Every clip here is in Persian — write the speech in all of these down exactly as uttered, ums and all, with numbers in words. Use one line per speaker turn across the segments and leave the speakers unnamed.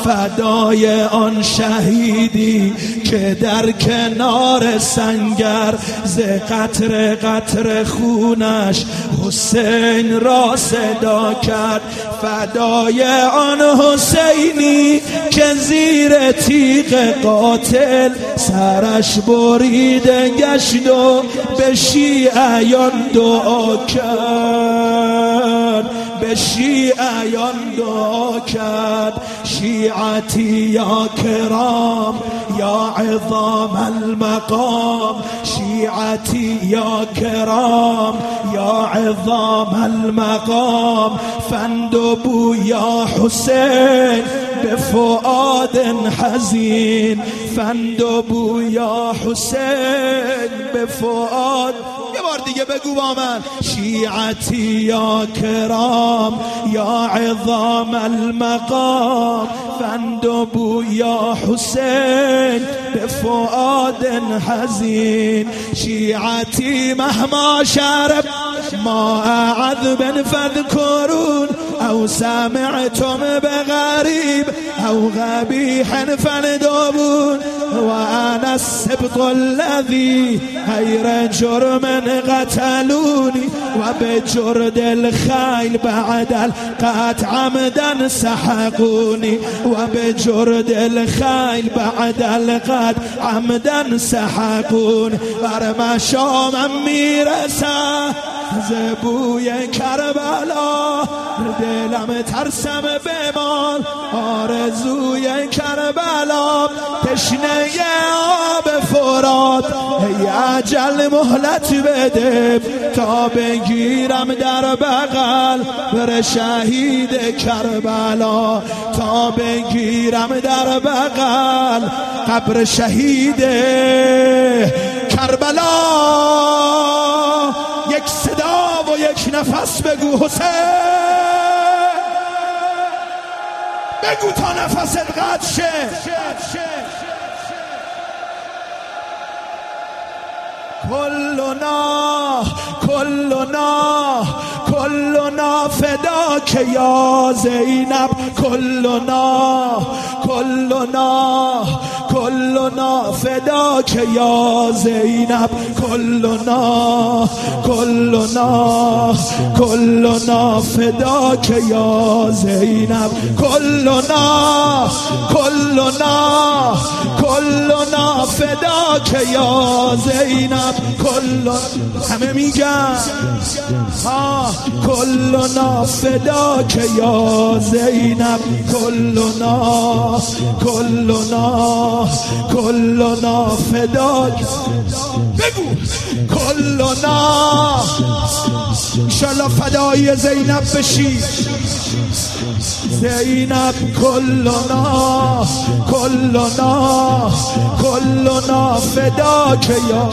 فدای آن شهیدی که در کنار سنگر ز قطر قطر خونش حسین را صدا کرد. فدای آن حسینی که زیر تیغ قاتل سرش بریده گشت و به شیعیان دعا کرد، به شیعیان دعا کرد. شیعتی یا کرام یا عظام المقام، شیعتی یا کرام یا عظام المقام، فاندبوا یا حسین به فؤاد حزین، فاندبوا یا حسین به فؤاد. یه بار دیگه بگو با من. شیعتی یا کرام یا عظام المقام، فاندبوا یا حسین به فؤاد حزین. شیعتی مهما شرب ما عذب فاذكرون او سمعتم بغریب او قبیح فاندبون وانا السبط الذي غیر جرم قتلوني وبجرد الخيل بعد القطع عمدا سحقوني وبجرد الخيل بعد القطع عمدا سحقوني. بر مشامم میرسه زبوی کربلا، دلم ترسم بمال آرزوی کربلا. تشنه آب فرات ای اجل مهلت بده تا بگیرم در بغل بر شهید کربلا، تا بگیرم در بغل قبر شهید کربلا. یک صدا و یک نفس بگو حسین، بگو تا نفست قطع شه. کلنا کلنا کلنا فداک یا زینب، کلنا کلنا کلنا فداک یا زینب، کلنا کلنا کلنا فداک یا زینب، کلنا کلنا کلنا فداک یا زینب. کل همه میگن ها کلنا فداک یا زینب، کلنا کلنا کلنا فداک. بگو کلنا انشالله فدای زینب بشی. زینب کلنا کلنا کلنا فداک یا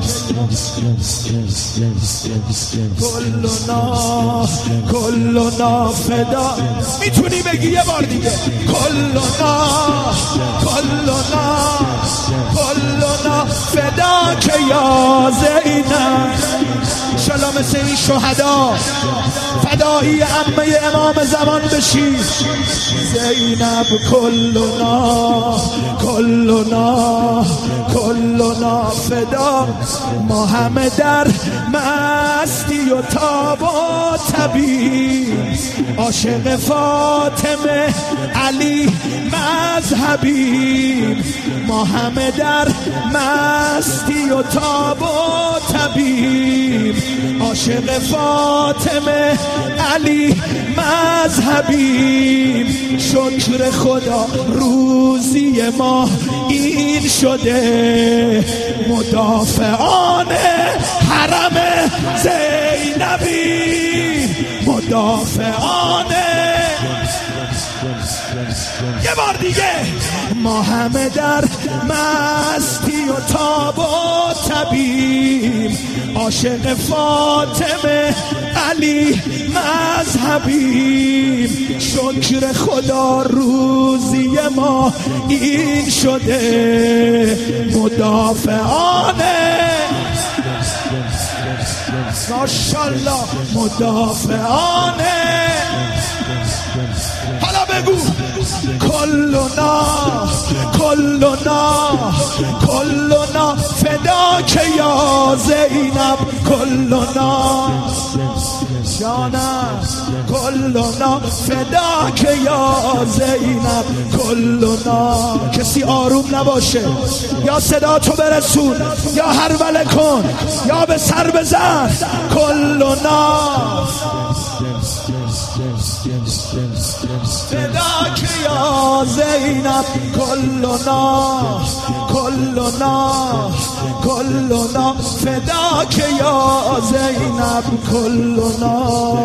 کلنا کلنا فدا. میتونی بگی یه بار دیگه کلنا کلنا کلنا فداک یا زینب. انشالله مثل این شهدا فدایی عمه امام زمان بشی. زینب کلنا کلنا کلنا فدا. ما همه در مستی و تاب و طبیب، عاشق فاطمه علی مذهبی. ما همه در مستی و تاب و طبیب، عاشق فاطمه علی مذهبی. شکر خدا روزی ما این شده، مدافعان حرم زینبی، مدافعان. یه بار دیگه ما همه در مستی و تاب و طبیب، عاشق فاطمه علی مذهبی. شکر خدا روزی ما این شده، مدافعان ماشالله مدافعان. حالا بگو کلنا کلنا کلنا فداک یا زینب کلنا جانم کلنا فداک یا زینب کلنا. کسی آروم نباشه، یا صدا تو برسون یا هرولة کن یا به سر بزن. کلنا فداک یا زینب کلنا کلنا کلنا فداک یا زینب کلنا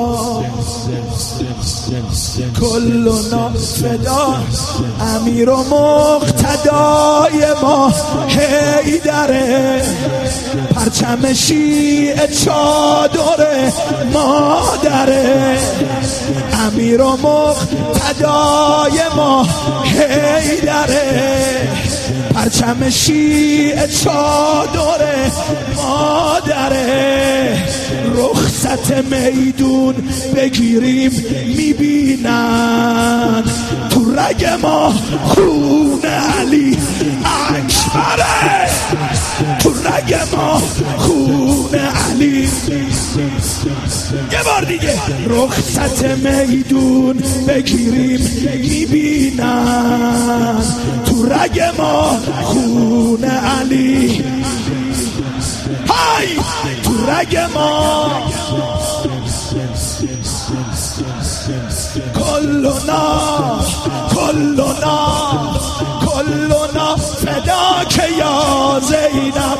کلنا فدا. امیر و مقتدای ما حیدره، پرچم شیعه چادر مادره. امیر و مقتدای ما حیدره، پرچم شیعه چادر مادره. رخصت میدون بگیریم میبینن تو رگ ما خون علی اکبره، تو رگ ما خون علی. یه بار دیگه رخصت میدون بگیریم میبینن تو رگ ما خون علی. های تو رگ ما کلنا کلنا کلنا فداک یا زینب.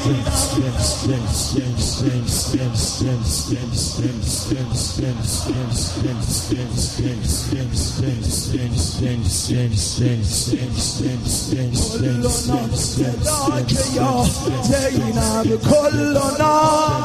کلنا فداک یا زینب کلنا.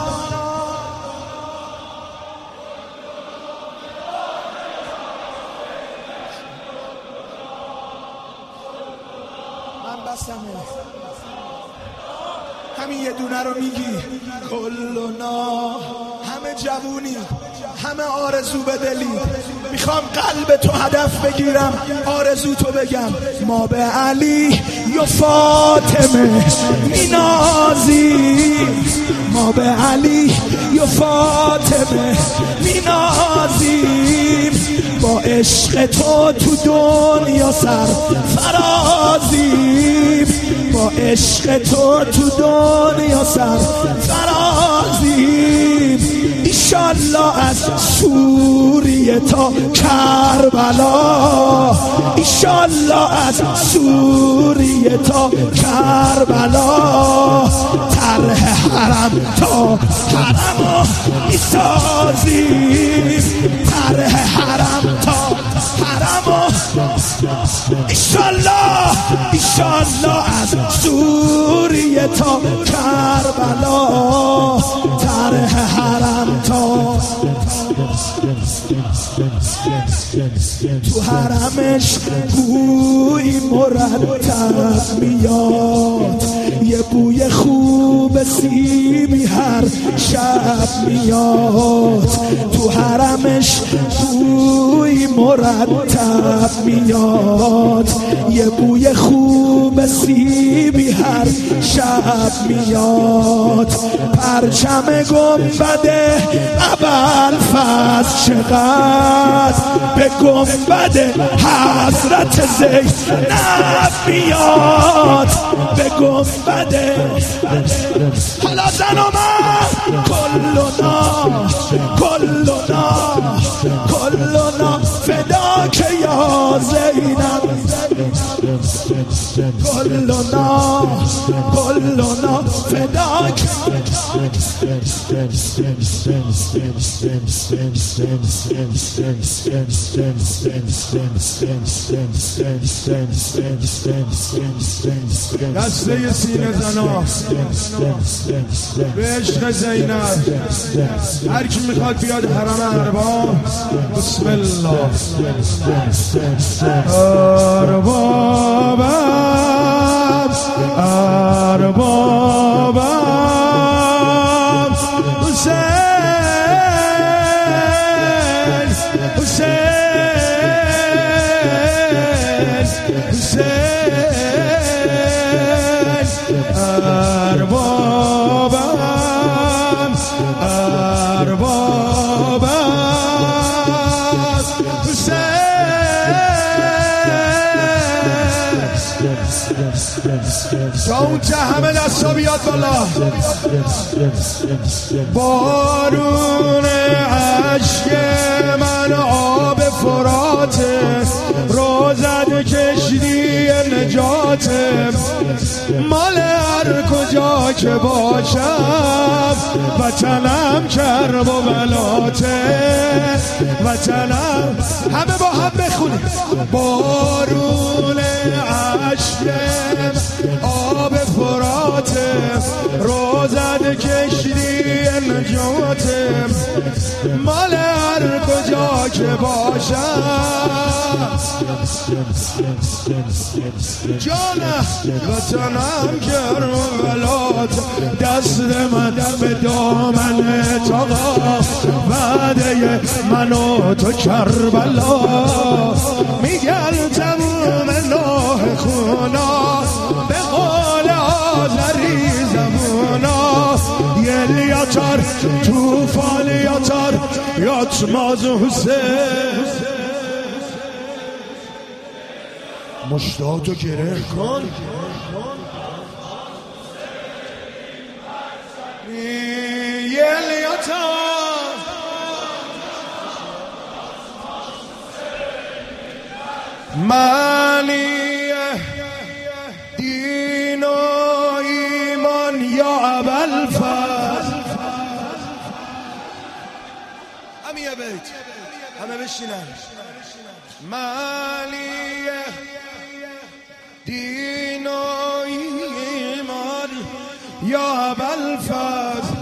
همین یه دونه رو میگی کلنا. همه جوونی، همه آرزو به دلی، میخوام قلب تو هدف بگیرم، آرزو تو بگم. ما به علی و فاطمه مینازیم، ما به علی و فاطمه مینازیم. با عشق تو تو دنیا سر فرازیم، با عشق تو تو دنیا سر فرازیم. ایشالله از سوریه تا کربلا، ایشالله از سوریه تا کربلا. طرح حرم تا حرم میسازیم، طرح حرم تا حرم. ایشالله ایشالله از سوریه تا کربلا، طرح حرم تا. تو حرمش بوی مرتب میاد، یه بوی خوب سیبی هر شب میاد. تو حرمش بوی مرتب میاد، یه بوی خوب سیبی هر شب میاد. پرچم گنبد ابوالفضل چقدر به گنبد حضرت زینب میاد، به گنبد. حالا زن و مرد کلنا کلنا کلنا فداک یا زینب کلنا کلنا فداک.
دسته سینه زنا به عشق زینب. هر کی میخواد بیاد حرم ارباب. بسم الله. اربابم اربابم حسین حسین حسین اربابم اربابم حسین تا اون ته همه دستا بیاد بالا بارون عشق من آب فراته روزد کشتی نجاته مال هر کجا که باشم وطنم کرب و بلاته وطنم همه با هم بخونیم بارون عشقم آب فراته روزد کشتی نجاتم مال هر کجا که باشم جانم وطنم کرم و بلات دست من به دامن تاقا وعده من و تو کربلا میگن تموم نوح خونا به قول آذری زمونا یل یاتر توفان یاتر یاتماز حسین مشتاتو گره کن یل یاتر معنی دین و ایمان یا ابوالفضل همین یه بیت همه بشینن معنی دین و ایمان یا ابوالفضل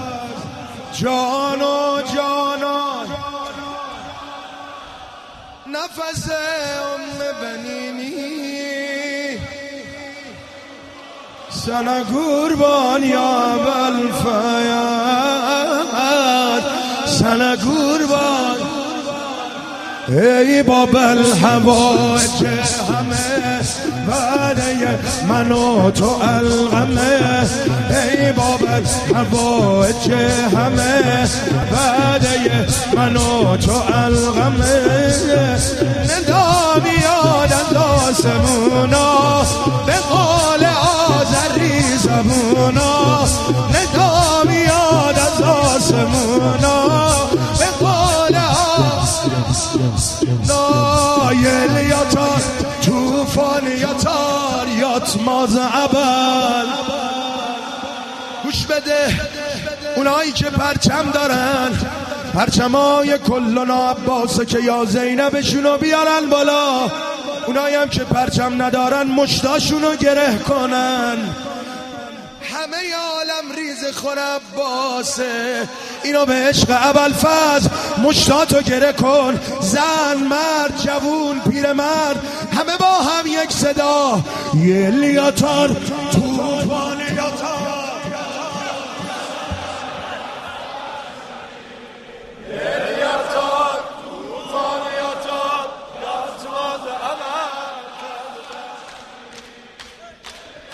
جان و جانان نفس ام بنینی سنا قربان یا ابوالفضل سنا قربان ای باب الحوائج همه وعده من و تو الغمه ای باب الحوائج همه وعده من و تو الغمه ندا بیاد از آسمونا به قول آذری زبونا ندا بیاد از آسمونا به قول نایل یاتار توفان یاتار یاتماز عبل گوش بده اونایی که پرچم دارن پرچمای کلنا عباسه که یا زینبشونو بیارن بالا اونایی هم که پرچم ندارن مشتاشونو گره کنن همه عالم ریز خور عباسه اینو به عشق ابوالفضل مشتاتو گره کن زن مرد جوون پیرمرد همه با هم یک صدا یل یاتار تو